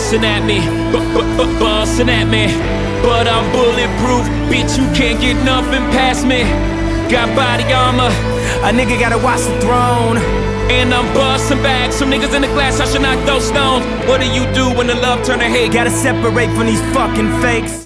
bustin' at me, bustin' at me. But I'm bulletproof, bitch, you can't get nothing past me. Got body armor, a nigga gotta watch the throne. and I'm bustin' back. Some niggas in the glass, I should not throw stones. What do you do when the love turn to hate? Gotta separate from these fucking fakes.